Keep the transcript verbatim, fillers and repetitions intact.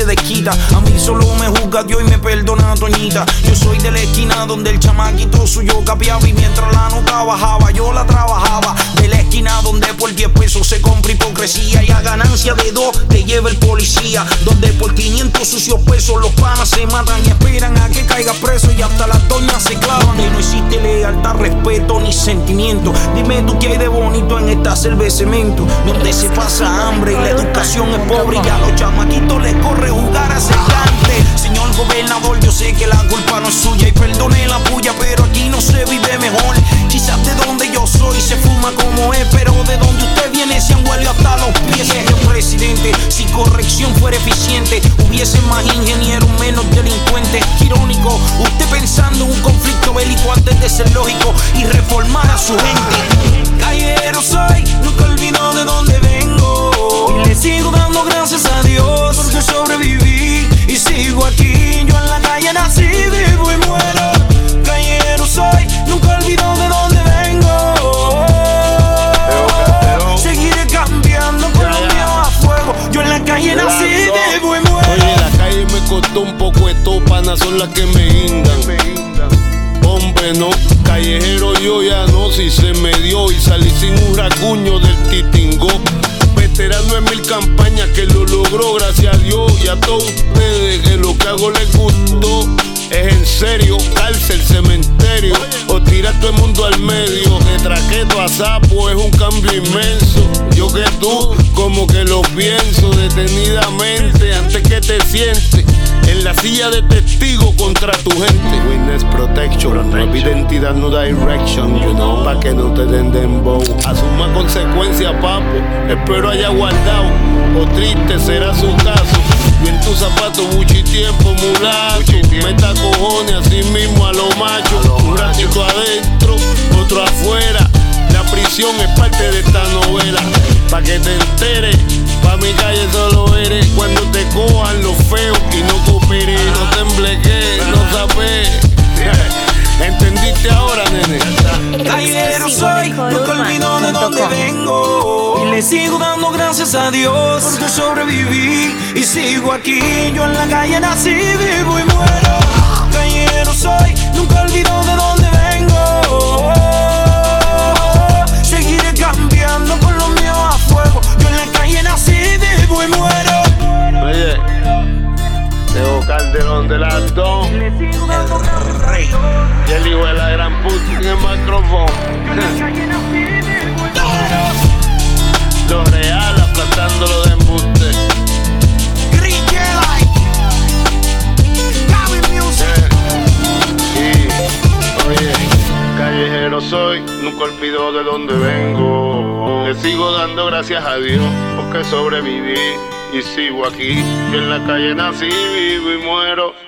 se desquita. A mí solo me juzga Dios y me perdona Toñita. Yo soy de la esquina donde el chamaquito suyo capeaba, y mientras la nota bajaba yo la trabajaba. De la esquina donde por diez pesos se compra hipocresía, y a ganancia de dos te lleva el policía. Donde por quinientos sucios pesos los panas se matan y esperan a que caiga preso, y hasta las doñas se clavan. Donde no existe lealtad, respeto ni sentimiento. Dime tú qué hay de bonito en esta selva de cemento, donde se pasa hambre y la educación es pobre, y a los chamaquitos les corre jugar a ser cante. Señor gobernador, yo sé que la culpa no es suya y perdone la puya, pero aquí no se vive mejor. Quizás de donde yo soy se fuma como es, pero de donde usted viene se han huelido hasta los pies. Señor presidente, si corrección fuera eficiente, hubiese más ingenieros, menos delincuentes. Irónico, usted pensando en un conflicto bélico antes de ser lógico y reformar a su gente. Callejero soy, nunca olvido de dónde vengo, y le sigo dando gracias a Dios porque sobreviví y sigo aquí. Yo en la calle nací, vivo y muero. Callejero soy, nunca olvido de dónde vengo. Seguiré cambiando con los míos a fuego. Yo en la calle nací, vivo y muero. Oye, la calle me costó un poco, estos panas son las que me guindan. Hombre, no, callejero yo ya no, si se me dio y salí sin un racuño del titingó. Veterano en mil campañas que lo logró, gracias a Dios y a todos ustedes, que lo que hago les gustó. Es en serio, cárcel, cementerio, o tirar todo el mundo al medio. De traqueto a sapo es un cambio inmenso. Yo que tú, como que lo pienso detenidamente antes que te sientes en la silla de testigo contra tu gente. Witness protection, no identidad, no direction, you know, pa' que no te den dembow. Asuma consecuencia, papo, espero haya guardado, o triste será su caso. Y en tus zapatos, buchi tiempo, mulato, meta cojones así mismo a lo macho. Un ratito adentro, otro afuera. La prisión es parte de esta novela. Pa' que te enteres, pa' mi calle solo eres cuando te cojan los feos y no cooperes. No te embleques, no sabes. ¿Entendiste ahora, nene? Callejero soy, nunca olvido de dónde vengo, y le sigo dando gracias a Dios porque sobreviví y sigo aquí. Yo en la calle nací, vivo y muero. Callejero soy, nunca olvido de dónde vengo. Seguiré cambiando con los míos a fuego. Yo en la calle nací, vivo y muero. Oye, Teo Calderón de las dos, El rey y el hijo de la gran puta en el micrófono. Lo real aplastándolo de embuste. Y, oye, callejero soy, nunca olvido de dónde vengo. Le sigo dando gracias a Dios porque sobreviví y sigo aquí. Yo en la calle nací, vivo y muero.